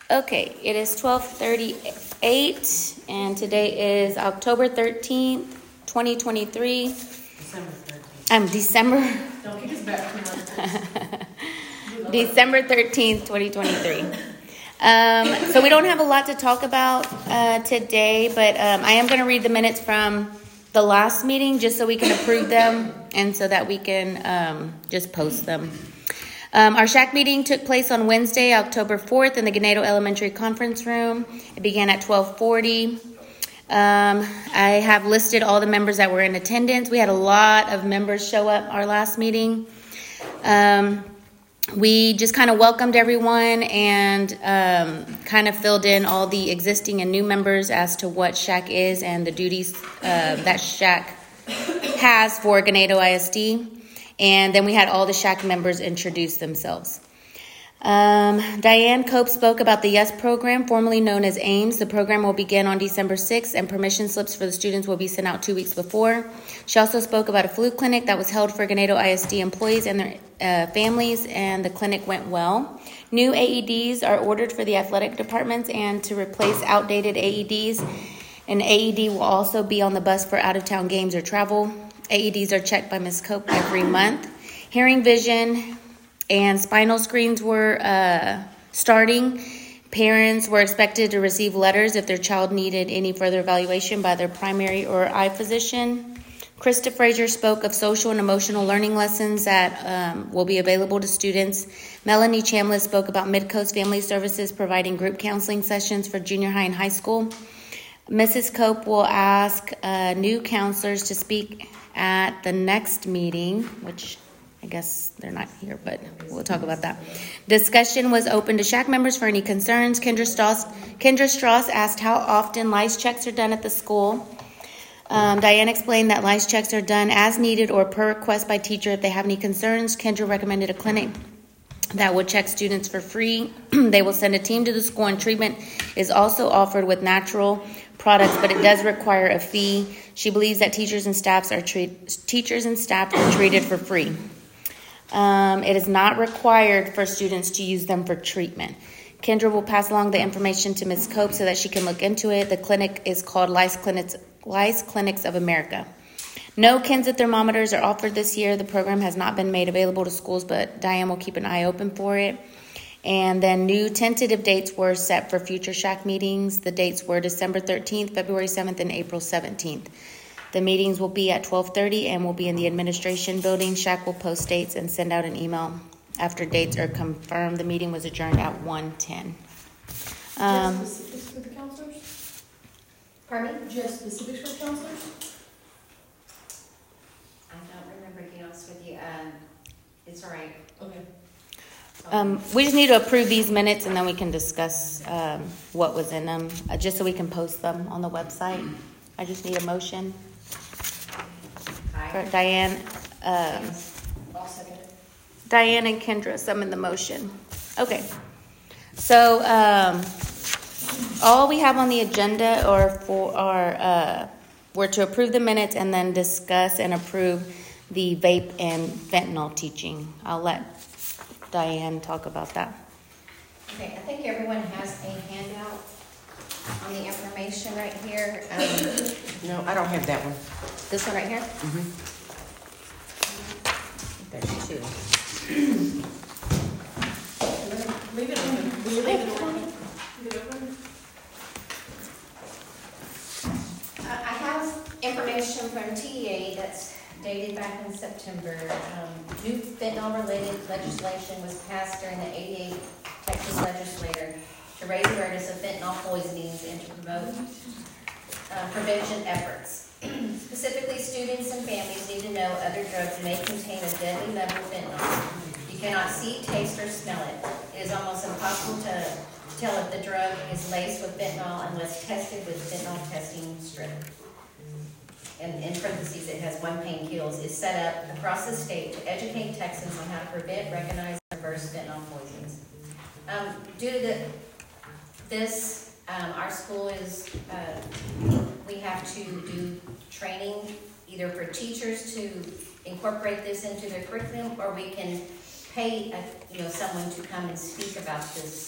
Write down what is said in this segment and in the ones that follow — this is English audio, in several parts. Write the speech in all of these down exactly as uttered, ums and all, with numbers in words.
Okay, it is twelve thirty-eight, and today is October thirteenth, twenty twenty-three. December thirteenth. I'm um, December. Don't kick us back too much. December thirteenth, twenty twenty-three. Um, so we don't have a lot to talk about uh, today, but um, I am going to read the minutes from the last meeting just so we can approve them and so that we can um, just post them. Um, our SHAC meeting took place on Wednesday, October fourth in the Ganado Elementary Conference Room. It began at twelve forty. Um, I have listed all the members that were in attendance. We had a lot of members show up our last meeting. Um, we just kind of welcomed everyone and um, kind of filled in all the existing and new members as to what SHAC is and the duties uh, that SHAC has for Ganado I S D. And then we had all the SHAC members introduce themselves. Um, Diane Cope spoke about the YES program, formerly known as AIMS. The program will begin on December sixth, and permission slips for the students will be sent out two weeks before. She also spoke about a flu clinic that was held for Ganado I S D employees and their uh, families, and the clinic went well. New A E Ds are ordered for the athletic departments and to replace outdated A E Ds. An A E D will also be on the bus for out-of-town games or travel. A E Ds are checked by Miz Cope every month. Hearing, vision, and spinal screens were uh, starting. Parents were expected to receive letters if their child needed any further evaluation by their primary or eye physician. Krista Frazier spoke of social and emotional learning lessons that um, will be available to students. Melanie Chambliss spoke about Midcoast Family Services providing group counseling sessions for junior high and high school. Missus Cope will ask uh, new counselors to speak at the next meeting, which I guess they're not here, but we'll talk about that. Discussion was open to SHAC members for any concerns. Kendra Strauss, Kendra Strauss asked how often lice checks are done at the school. Um, Diane explained that lice checks are done as needed or per request by teacher if they have any concerns. Kendra recommended a clinic that would check students for free. They will send a team to the school, and treatment is also offered with natural products, but it does require a fee. She believes that teachers and staffs are treat, teachers and staff are treated for free. Um, it is not required for students to use them for treatment. Kendra will pass along the information to Miz Cope so that she can look into it. The clinic is called Lice Clinics, Lice Clinics of America. No Kensett thermometers are offered this year. The program has not been made available to schools, but Diane will keep an eye open for it. And then new tentative dates were set for future SHAC meetings. The dates were December thirteenth, February seventh, and April seventeenth. The meetings will be at twelve thirty and will be in the administration building. SHAC will post dates and send out an email after dates are confirmed. The meeting was adjourned at one ten. Um, Just specifics for the counselors? Pardon me? Just specifics for counselors? I don't remember, to be honest with you. Um, it's all right. Okay. um, we just need to approve these minutes, and then we can discuss um, what was in them, uh, just so we can post them on the website. I just need a motion. For Diane, um, I'll second it. Diane and Kendra, some in the motion. Okay. So um, all we have on the agenda are for our uh, were to approve the minutes and then discuss and approve the vape and fentanyl teaching. I'll let Diane talk about that. Okay, I think everyone has a handout on the information right here. Um, No, I don't have that one. this one right here? Mm-hmm. There's two. Leave it open. Will you leave it open? Leave it open? Uh, I have information from T E A that's dated back in September. Um, new fentanyl-related legislation was passed during the eighty-eight Texas legislature to raise awareness of fentanyl poisonings and to promote uh, prevention efforts. Specifically, students and families need to know other drugs may contain a deadly level of fentanyl. You cannot see, taste, or smell it. It is almost impossible to tell if the drug is laced with fentanyl unless tested with fentanyl testing strip. And in parentheses, it has one pain kills, is set up across the state to educate Texans on how to prevent, recognize, and reverse fentanyl poisons. Um, due to the, this, um, our school is, uh, we have to do training either for teachers to incorporate this into their curriculum, or we can pay, a, you know, someone to come and speak about this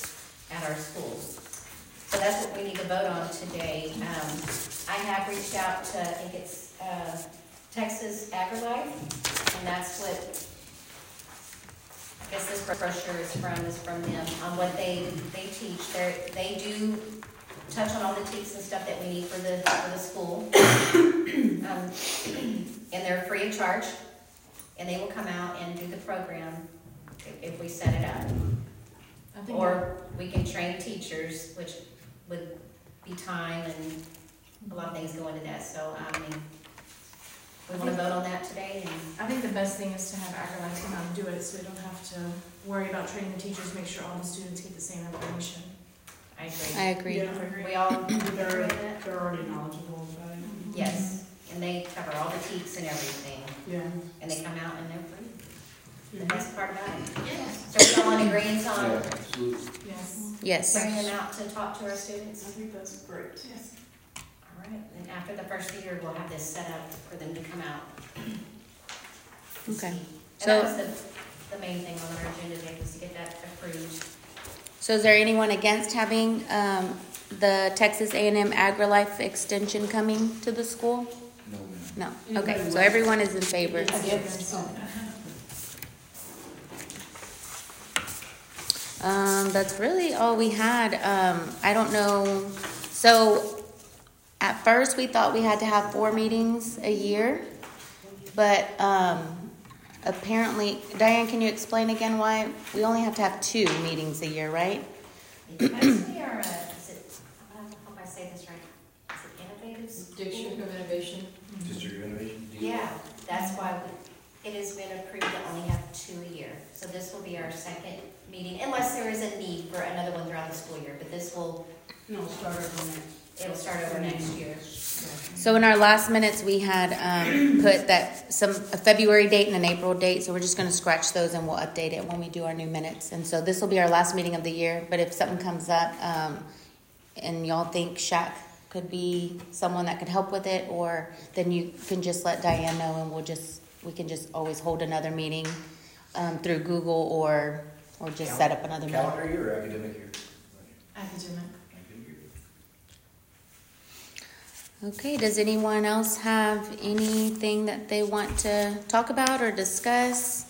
at our schools. So that's what we need to vote on today. Um, I have reached out to, I think it's, uh, Texas AgriLife, and that's what, I guess this brochure is from, is from them, on what they, they teach. They're, they do touch on all the teaks and stuff that we need for the, for the school. Um, and they're free of charge, and they will come out and do the program if, if we set it up. I think Or we can train teachers, which would be time and a lot of things go into that, so, I mean, we wanna vote on that today, and I think the best thing is to have AgriLife come out and do it, so we don't have to worry about training the teachers, make sure all the students get the same information. I agree. I agree. Yeah, We all agree they're, with that? they're already knowledgeable about it. Yes, and they cover all the teaks and everything, Yeah. and they come out and they're free. The best part about it. Yes. So we all in agreement Yeah, on absolutely. Yes. Yes. bringing them out to talk to our students? I think that's great. Yes. All right, and after the first year, we'll have this set up for them to come out. Okay. And So- that was the, the main thing on our agenda today, was to get that approved. So is there anyone against having um, the Texas A and M AgriLife extension coming to the school? No, ma'am. No. Okay, so everyone is in favor. Yes. Um, that's really all we had. Um, I don't know. So at first we thought we had to have four meetings a year, but um, apparently, Diane, can you explain again why we only have to have two meetings a year, right? It's actually our, uh, is it, I hope I say this right, is it Innovative? District of Innovation. District Innovation? D- Yeah, that's why we, it has been approved to only have two a year. So this will be our second meeting, unless there is a need for another one throughout the school year, but this will, No, start over next. it'll start over next year. So in our last minutes, we had um, put that some a February date and an April date. So we're just going to scratch those and we'll update it when we do our new minutes. And so this will be our last meeting of the year. But if something comes up um, and y'all think Shaq could be someone that could help with it, or then you can just let Diane know, and we'll just we can just always hold another meeting um, through Google or or just set up another meeting. Calendar year or academic year? Academic. Academic year. Okay, does anyone else have anything that they want to talk about or discuss?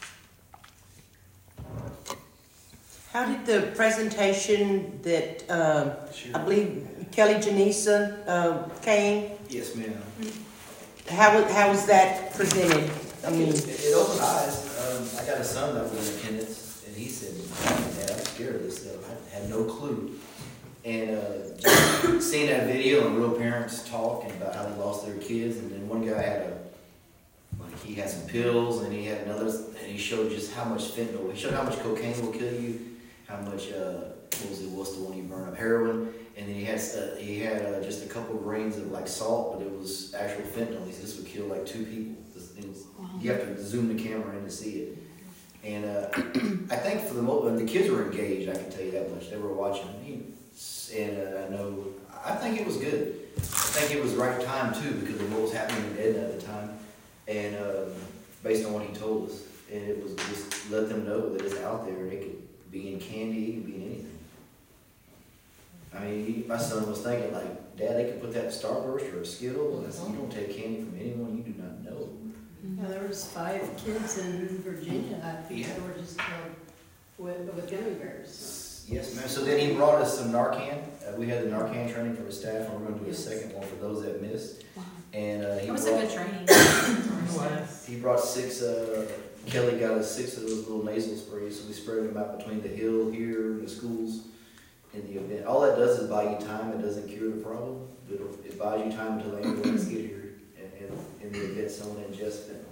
How did the presentation that, uh, I believe Kelly Janisa, uh, came, Yes, ma'am. how, wa- how was that presented? I mean, It, it opened eyes. Um, I got a son that was in attendance, and he said, "Dad, I'm scared of this stuff. I had no clue." And uh, just seeing that video and real parents talk and about how they lost their kids, and then one guy had a, like he had some pills, and he had another, and he showed just how much fentanyl. He showed how much cocaine will kill you, how much uh, what was it? What's the one you burn up? Heroin. And then he had uh, he had uh, just a couple grains of like salt, but it was actual fentanyl. He said this would kill like two people. This, it was, you have to zoom the camera in to see it. And uh, I think for the most, the kids were engaged. I can tell you that much. They were watching. And uh, I know, I think it was good. I think it was the right time too, because of what was happening in Edna at the time, and um, based on what he told us, and it was just let them know that it's out there. It could be in candy, it could be in anything. I mean, he, my son was thinking like, Dad, they could put that in Starburst or a Skittle, and I said, you don't take candy from anyone you do not know. Yeah, there was five kids in Virginia, I think, Yeah. that were just killed with, with gummy bears. Yes, ma'am. So then he brought us some Narcan. Uh, we had the Narcan training for the staff, and we're going to do a Yes. second one for those that missed. And uh, he It was a brought, good training. He brought six. Uh, Kelly got us six of those little nasal sprays, so we spread them out between the hill here and the schools in the event. All that does is buy you time. It doesn't cure the problem, but it'll, it buys you time until the ambulance get here, and, and in the event someone ingests fentanyl.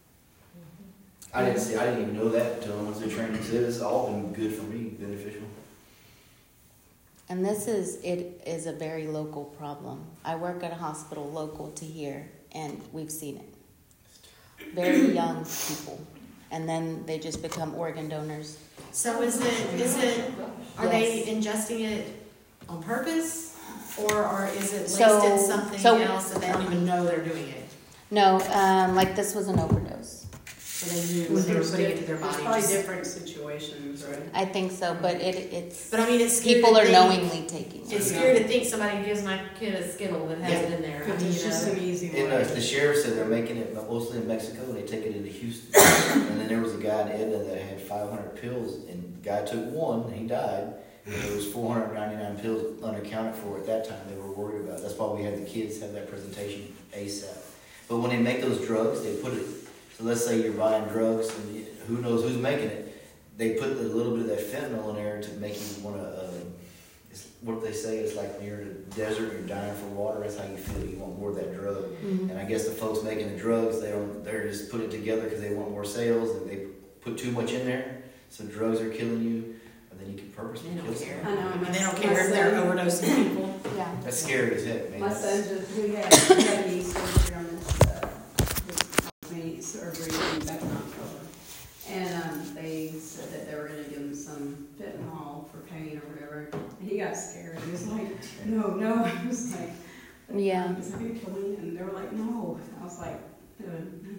I didn't see. I didn't even know that until I went through training. So it's all been good for me, beneficial. And this is, it is a very local problem. I work at a hospital local to here, and we've seen it. Very young people. And then they just become organ donors. So is it, is it, are they ingesting it on purpose? Or, or is it laced So- in something so- else that they don't even know they're doing it? No, um, like this was an overdose. so they knew what they were putting into their It's body. probably Just- different situations, right? I think so, but it, it's, But I mean, it's scary people to are think- knowingly taking it. It's scary to think somebody gives my kid a Skittle that has it in there. I mean, It's you just know. an easy And uh, way. the sheriff said they're making it mostly in Mexico, and they take it into Houston. And then there was a guy in Edna that had five hundred pills, and the guy took one, and he died. And there was four hundred ninety-nine pills unaccounted for at that time. They were worried about it. That's why we had the kids have that presentation ASAP. But when they make those drugs, they put it. So let's say you're buying drugs, and you, who knows who's making it? They put a little bit of that fentanyl in there to make you want to. Uh, it's what they say is like when you're in the desert, and you're dying for water. That's how you feel. You want more of that drug. Mhm. And I guess the folks making the drugs, they don't. They're just put it together because they want more sales, and they put too much in there. So drugs are killing you, and then you can purposely They don't kill care. I someone. know, I mean, my- they don't my care if they're son- overdosing people. Yeah. That's scary as heck, man. My son just, we had, we had knee surgery on this, uh, this knee surgery back in October. And, um, they said that they were gonna give him some fentanyl for pain or whatever. And he got scared. He was like, no, no. I was like, Yeah. is that gonna kill me? And they were like, no. I was like, uh,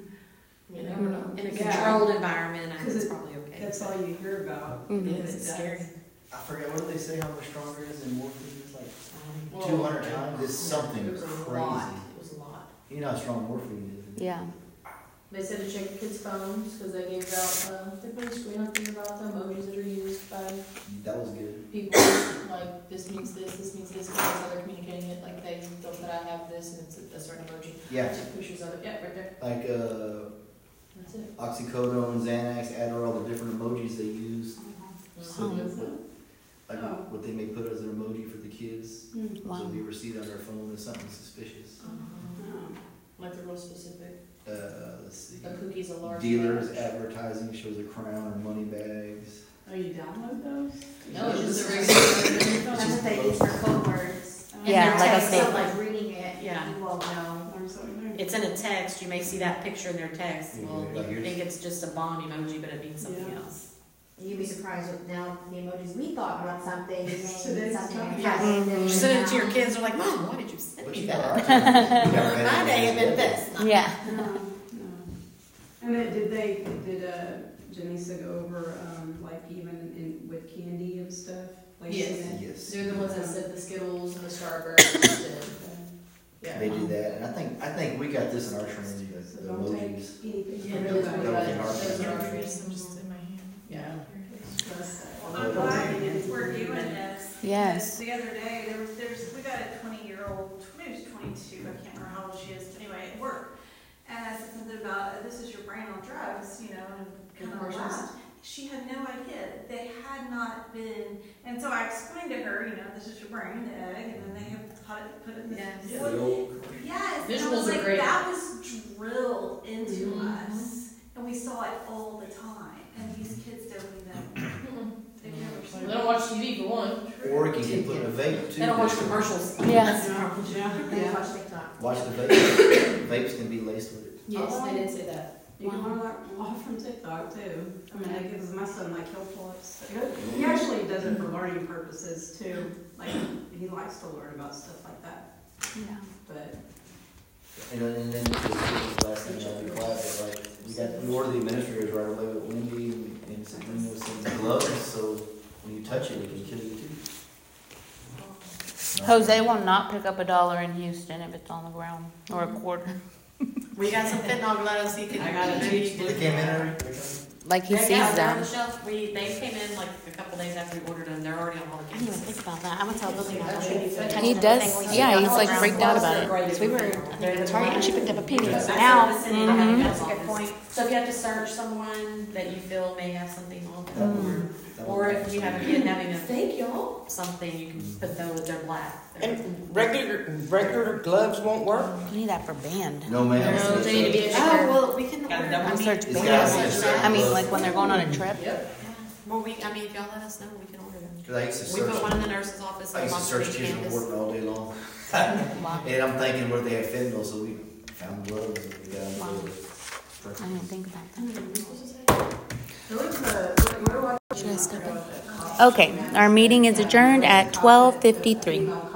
You never know. In a Yeah. controlled environment, I think 'Cause it's it- probably okay. that's all you hear about. Mhm. It is scary. I forget what do they say how much stronger it is than morphine? It's like Um, two hundred times. It's something It was a lot. crazy. It was a lot. You know how strong morphine is. Yeah. They said to check kids' phones, because they gave out, uh, they put a screen up there about the emojis that are used by That was good. people, like, this means this, this means this, because that's how they're communicating it, like, they, they'll put I have this, and it's a, a certain emoji. Yeah, Take pictures of it, yeah, right there, like uh, that's it. oxycodone, Xanax, Adderall, the different emojis they use. So Oh. that what, like Oh. what they may put as an emoji for the kids. Mm. Wow. So if you ever see it on their phone as something suspicious. Oh. Like, they're real specific, Uh, let's see. a cookie's a large. Dealers large. advertising shows a crown or money bags. Oh, you download those? No, it's just a This regular. That's what they use for code words. Yeah, And like a they're statement. like reading it, Yeah. you won't know. Or something? It's in a text, you may see that picture in their text, Yeah, well, like you yours. think it's just a bomb emoji, but it means something Yeah. else. You'd be surprised with now the emojis we thought meant something, they mean Today's something. time. Yeah. Mhm. You send it to your kids, they're like, Mom, why did you send But me you got that? our time. You never had My day any had of been that. this. Yeah. No, no. And then did they, did, uh, Janisa go over, um, like even in, with candy and stuff? Like Yes. in it? Yes. They're the ones that said the Skittles and the Starburst, and, yeah. They do that, and I think I think we got this in our training. The, So the don't take emojis. anything Yeah, from really, nobody. That was in our those are training. ours, I'm just in my hand. Yeah. I'm glad we're doing this. Yes. because The other day, there was, there's, we got a twenty-year-old, maybe she's twenty-two, I can't remember how old she is, but anyway, at work. And I said something about, uh, this is your brain on drugs, you know, and kind of Commercials. laughed. She had no idea. They had not been, and so I explained to her, you know, this is your brain, the egg, and then they have put it, put it in Yes. this. The old commercial. Yes, and I Visuals was are like, great. that was drilled into Mhm. us, and we saw it all the time, and these kids don't even, they've never They seen don't it. watch T V for one. Or you can put in a vape too. They don't watch commercials. Yeah. That's the problem. They Yeah. watch TikTok. Watch the vape. Vapes can be laced with it. Yes, they did say that. You can learn a lot from TikTok too. I mean, I guess my son, like, he'll pull up, stuff. He actually does it for learning purposes too. Like, he likes to learn about stuff like that, Yeah. but. And then, and then just the last thing I'll be quiet, but like, we got, we ordered the administrators right away with Wendy and and Sabrina with some gloves, so when you touch it, it can kill you too. Jose will not pick up a dollar in Houston if it's on the ground or a quarter. We got some fentanyl gloves, he can. I gotta maybe teach They came in already? Like he They- sees yeah, they're on them. the shelf. We, they came in like a couple days after we ordered them, they're already on all the I didn't even think campuses. about that. I'm gonna tell Lily now. He does, yeah, he's like freaked out about it. Because we were, I think, at Target and she picked up a penny. That's Now, what the city- Mhm. That's a good point. So if you have to search someone that you feel may have something on That them, one- that one- or if you have a kid having a Thank y'all. something, you can put those, they're black. And regular, regular gloves won't work? You need that for band. No, ma'am. No, they need to be a Oh, well, we can Gotta order, double I mean, Search It's band. gotta be a certain I mean, glove. like when they're going on a trip. Yep. well, we, I mean, if y'all let us know, we can order them. Cause I used to We put one in search, the nurse's office. I used to on search the kids campus. reporting all day long. Wow. And I'm thinking where they had fentanyl, so we found gloves and we got them. Wow. Perfect. I didn't think about that. Should I step in? Okay, our meeting is adjourned at twelve fifty-three.